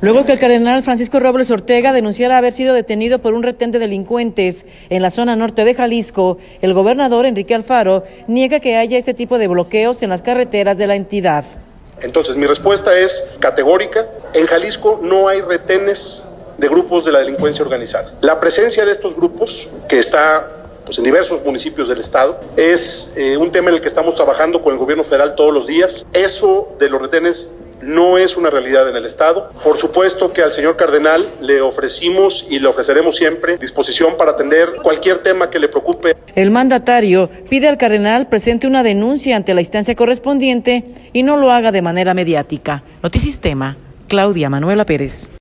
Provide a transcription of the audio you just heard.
Luego que el cardenal Francisco Robles Ortega denunciara haber sido detenido por un retén de delincuentes en la zona norte de Jalisco, el gobernador Enrique Alfaro niega que haya este tipo de bloqueos en las carreteras de la entidad. Entonces, mi respuesta es categórica. En Jalisco no hay retenes de grupos de la delincuencia organizada. La presencia de estos grupos, que está en diversos municipios del estado, es un tema en el que estamos trabajando con el gobierno federal todos los días. Eso de los retenes no es una realidad en el estado. Por supuesto que al señor cardenal le ofrecimos y le ofreceremos siempre disposición para atender cualquier tema que le preocupe. El mandatario pide al cardenal presente una denuncia ante la instancia correspondiente y no lo haga de manera mediática. Notisistema, Claudia Manuela Pérez.